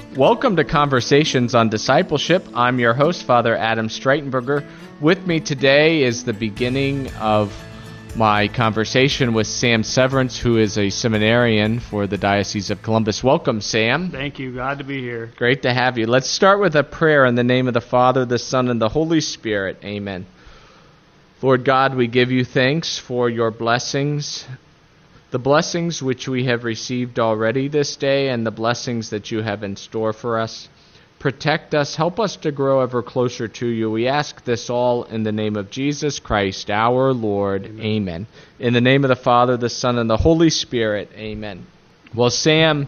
Welcome to Conversations on Discipleship. I'm your host, Father Adam Streitenberger. With me today is the beginning of my conversation with Sam Severance, who is a seminarian for the Diocese of Columbus. Welcome, Sam. Thank you. Glad to be here. Great to have you. Let's start with a prayer in the name of the Father, the Son, and the Holy Spirit. Amen. Lord God, we give you thanks for your blessings, the blessings which we have received already this day and the blessings that you have in store for us. Protect us. Help us to grow ever closer to you. We ask this all in the name of Jesus Christ, our Lord. Amen. In the name of the Father, the Son, and the Holy Spirit. Amen. Well, Sam,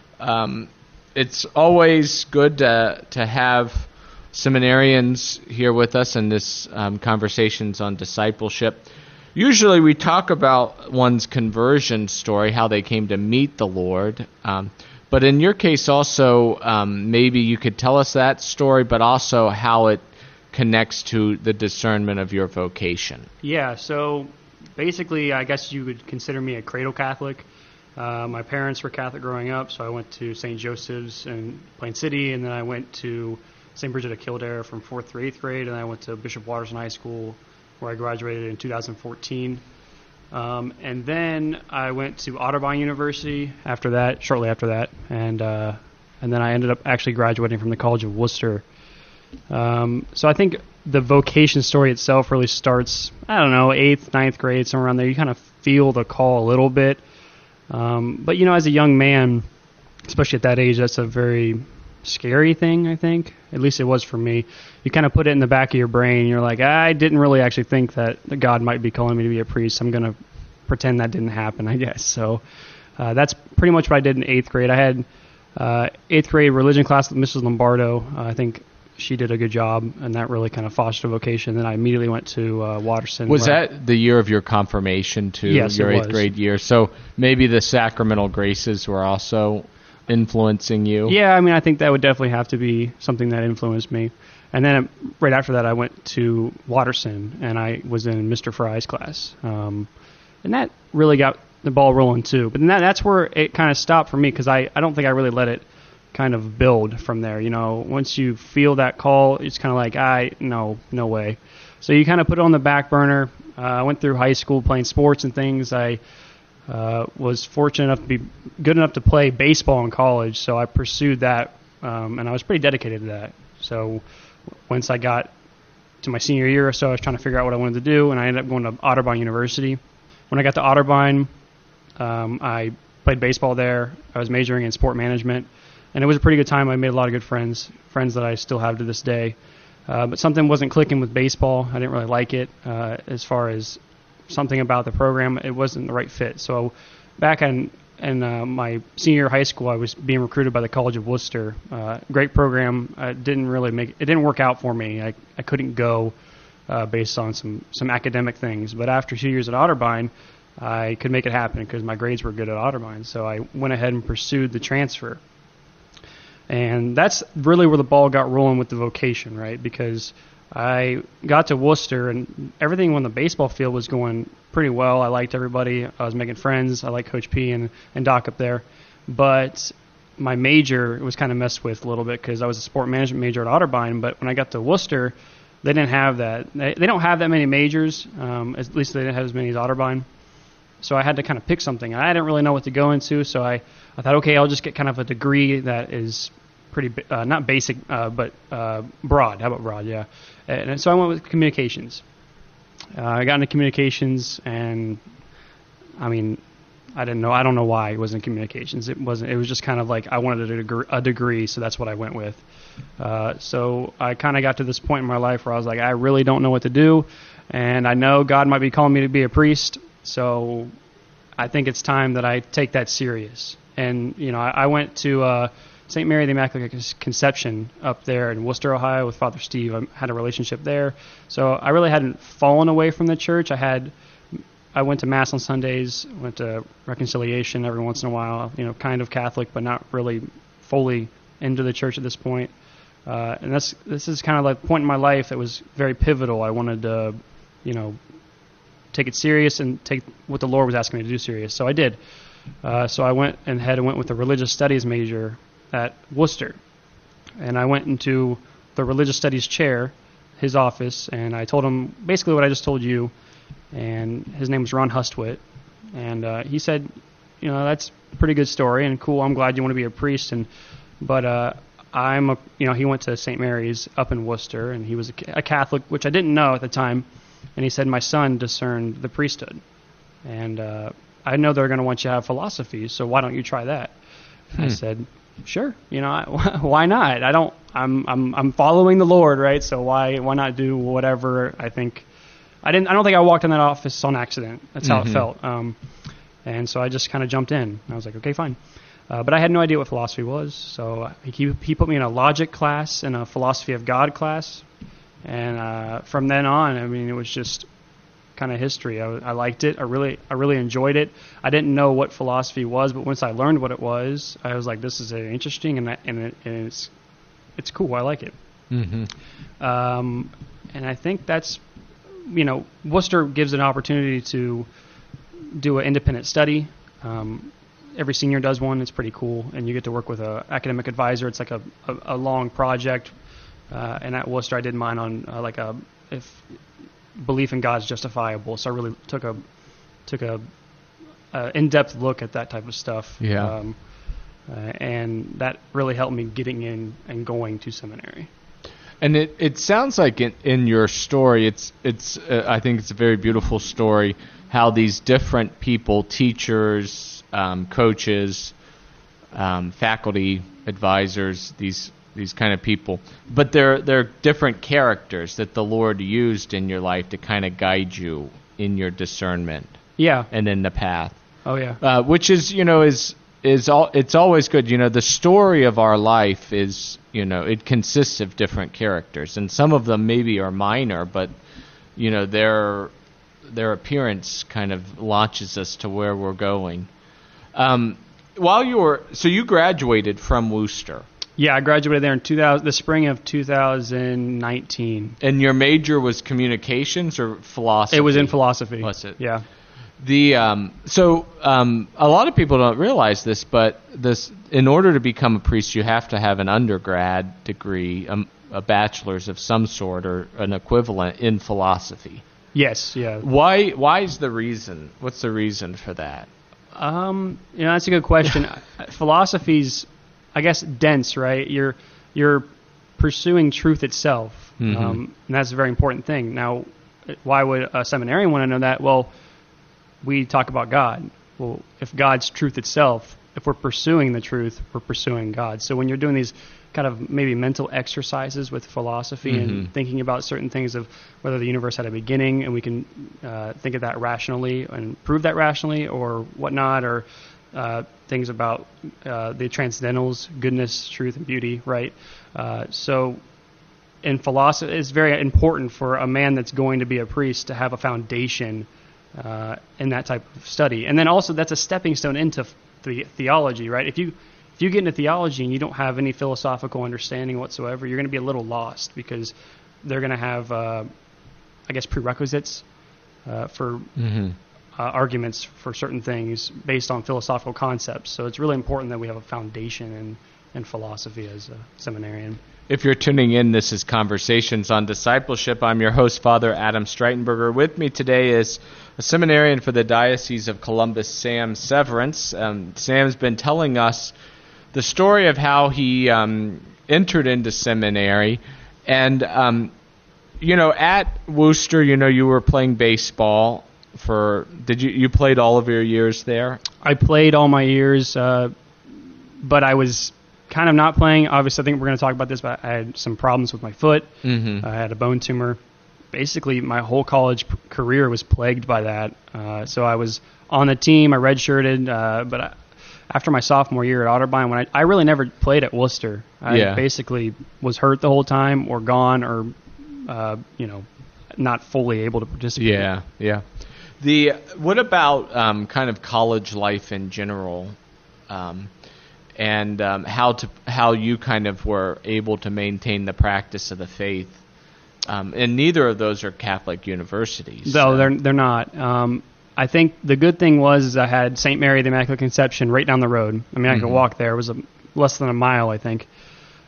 it's always good to have seminarians here with us in this Conversations on Discipleship. Usually we talk about one's conversion story, how they came to meet the Lord. But in your case also, maybe you could tell us that story, but also how it connects to the discernment of your vocation. Yeah, so basically I guess you would consider me a cradle Catholic. My parents were Catholic growing up, so I went to St. Joseph's in Plain City, and then I went to St. Bridget of Kildare from 4th through 8th grade, and I went to Bishop Watterson High School, where I graduated in 2014. And then I went to Otterbein University shortly after that, and then I ended up actually graduating from the College of Worcester. So I think the vocation story itself really starts, 8th, 9th grade, somewhere around there. You kind of feel the call a little bit. But, as a young man, especially at that age, that's a very scary thing, I think. At least it was for me. You kind of put it in the back of your brain. You're like, I didn't really actually think that God might be calling me to be a priest. I'm going to pretend that didn't happen, I guess. So that's pretty much what I did in 8th grade. I had 8th grade religion class with Mrs. Lombardo. I think she did a good job, and that really kind of fostered a vocation. Then I immediately went to Watterson. Was that the year of your confirmation too? Yes, your it 8th was. grade year. So maybe the sacramental graces were also influencing you? Yeah, I think that would definitely have to be something that influenced me. And then right after that, I went to Watterson, and I was in Mr. Fry's class. And that really got the ball rolling, too. But then that's where it kind of stopped for me, because I don't think I really let it kind of build from there. Once you feel that call, it's kind of like, no way. So you kind of put it on the back burner. I went through high school playing sports and things. I was fortunate enough to be good enough to play baseball in college, so I pursued that, and I was pretty dedicated to that. So once I got to my senior year or so, I was trying to figure out what I wanted to do, and I ended up going to Otterbein University. When I got to Otterbein, I played baseball there. I was majoring in sport management, and it was a pretty good time. I made a lot of good friends that I still have to this day. But something wasn't clicking with baseball. I didn't really like it as far as something about the program. It wasn't the right fit. So back in my senior year of high school, I was being recruited by the College of Worcester. Great program. It didn't work out for me. I couldn't go based on some academic things. But after 2 years at Otterbein, I could make it happen because my grades were good at Otterbein. So I went ahead and pursued the transfer. And that's really where the ball got rolling with the vocation, right? Because I got to Worcester, and everything on the baseball field was going pretty well. I liked everybody. I was making friends. I liked Coach P and Doc up there. But my major was kind of messed with a little bit because I was a sport management major at Otterbein. But when I got to Worcester, they didn't have that. They don't have that many majors. At least they didn't have as many as Otterbein. So I had to kind of pick something. I didn't really know what to go into, so I thought, okay, I'll just get kind of a degree that is pretty not basic, but broad. How about broad? Yeah. And so I went with communications. I got into communications, and I don't know why it wasn't communications. It was just kind of like I wanted a degree, so that's what I went with. So I kind of got to this point in my life where I was like, I really don't know what to do, and I know God might be calling me to be a priest, so I think it's time that I take that serious. And I went to St. Mary of the Immaculate Conception up there in Worcester, Ohio with Father Steve. I had a relationship there. So I really hadn't fallen away from the church. I went to Mass on Sundays, went to reconciliation every once in a while, kind of Catholic, but not really fully into the church at this point. And this is kind of like a point in my life that was very pivotal. I wanted to, take it serious and take what the Lord was asking me to do serious. So I did. So I went with a religious studies major at Worcester. And I went into the religious studies chair, his office, and I told him basically what I just told you. And his name was Ron Hustwit. And he said, that's a pretty good story and cool. I'm glad you want to be a priest. But he went to St. Mary's up in Worcester, and he was a Catholic, which I didn't know at the time. And he said, my son discerned the priesthood. And I know they're going to want you to have philosophy, so why don't you try that? I said, sure. Why not? I'm following the Lord, right? So why not do whatever I think? I don't think I walked in that office on accident. That's how it felt. And so I just kind of jumped in. I was like, okay, fine. But I had no idea what philosophy was. So he put me in a logic class and a philosophy of God class. And from then on, it was just kind of history. I liked it. I really enjoyed it. I didn't know what philosophy was, but once I learned what it was, I was like, this is interesting, and it's cool. I like it. And I think that's, Worcester gives an opportunity to do an independent study. Every senior does one. It's pretty cool, and you get to work with an academic advisor. It's like a long project. And at Worcester, I did mine on if belief in God is justifiable. So I really took a in-depth look at that type of stuff. Yeah. And that really helped me getting in and going to seminary. And it sounds like in your story, it's I think it's a very beautiful story how these different people, teachers, coaches, faculty, advisors, these kind of people, but they're different characters that the Lord used in your life to kind of guide you in your discernment. Yeah. And in the path. Oh yeah. Which is it's always good. The story of our life is, it consists of different characters, and some of them maybe are minor, but their appearance kind of launches us to where we're going. So you graduated from Worcester. Yeah, I graduated there in the spring of 2019. And your major was communications or philosophy? It was in philosophy. Was it? Yeah. A lot of people don't realize this, but in order to become a priest, you have to have an undergrad degree, a bachelor's of some sort, or an equivalent in philosophy. Yes. Yeah. Why is the reason? What's the reason for that? That's a good question. Philosophy's, I guess, dense, right? You're pursuing truth itself, and that's a very important thing. Now, why would a seminarian want to know that? Well, we talk about God. Well, if God's truth itself, if we're pursuing the truth, we're pursuing God. So when you're doing these kind of maybe mental exercises with philosophy and thinking about certain things of whether the universe had a beginning and we can think of that rationally and prove that rationally or whatnot, or things about the transcendentals, goodness, truth, and beauty, right? So in philosophy, it's very important for a man that's going to be a priest to have a foundation in that type of study. And then also that's a stepping stone into theology, right? If you get into theology and you don't have any philosophical understanding whatsoever, you're going to be a little lost, because they're going to have, prerequisites for arguments for certain things based on philosophical concepts. So it's really important that we have a foundation in philosophy as a seminarian. If you're tuning in, this is Conversations on Discipleship. I'm your host, Father Adam Streitenberger. With me today is a seminarian for the Diocese of Columbus, Sam Severance. Sam's been telling us the story of how he entered into seminary. And, at Worcester, you were playing baseball. You played all of your years there? I played all my years, but I was kind of not playing. Obviously, I think we're going to talk about this, but I had some problems with my foot. I had a bone tumor. Basically, my whole college career was plagued by that. So I was on the team. I redshirted, but after my sophomore year at Otterbein, when I really never played at Worcester. I basically was hurt the whole time, or gone, or not fully able to participate. Yeah. What about kind of college life in general? And how you kind of were able to maintain the practice of the faith, and neither of those are Catholic universities. No, they're not. I think the good thing was I had St. Mary of the Immaculate Conception right down the road. I mean, I could walk there. It was less than a mile, I think.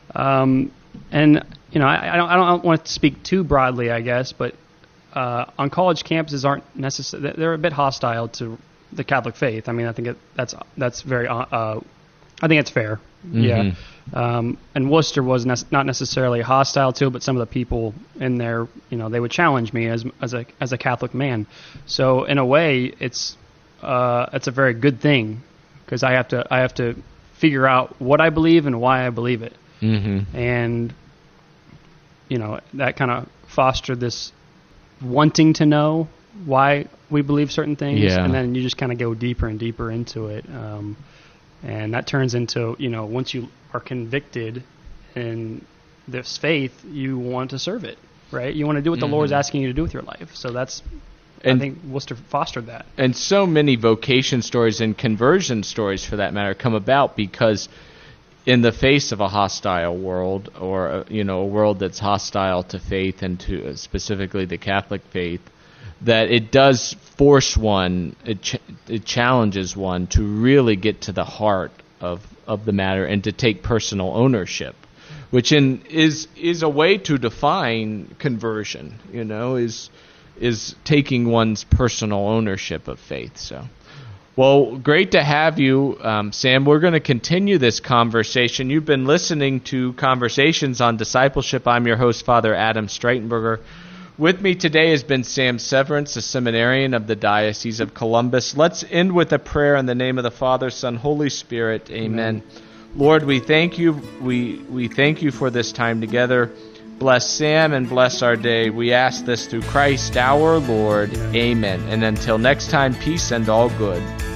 And I don't want to speak too broadly, I guess, but on college campuses aren't necessarily, they're a bit hostile to the Catholic faith. I mean, I think that's very I think it's fair. Yeah. And Worcester was not necessarily hostile to it, but some of the people in there, they would challenge me as a Catholic man. So in a way, it's a very good thing, because I have to figure out what I believe and why I believe it. And that kind of fostered this wanting to know why we believe certain things, and then you just kind of go deeper and deeper into it. And that turns into, once you are convicted in this faith, you want to serve it, right? You want to do what the Lord's asking you to do with your life. So I think Worcester fostered that. And so many vocation stories and conversion stories, for that matter, come about because in the face of a hostile world, or a world that's hostile to faith and to specifically the Catholic faith, that it does force one, it challenges one to really get to the heart of the matter and to take personal ownership, which is a way to define conversion. Is taking one's personal ownership of faith. So, well, great to have you, Sam. We're going to continue this conversation. You've been listening to Conversations on Discipleship. I'm your host, Father Adam Streitenberger. With me today has been Sam Severance, a seminarian of the Diocese of Columbus. Let's end with a prayer in the name of the Father, Son, Holy Spirit. Amen. Lord, we thank you. We thank you for this time together. Bless Sam and bless our day. We ask this through Christ our Lord. Amen. And until next time, peace and all good.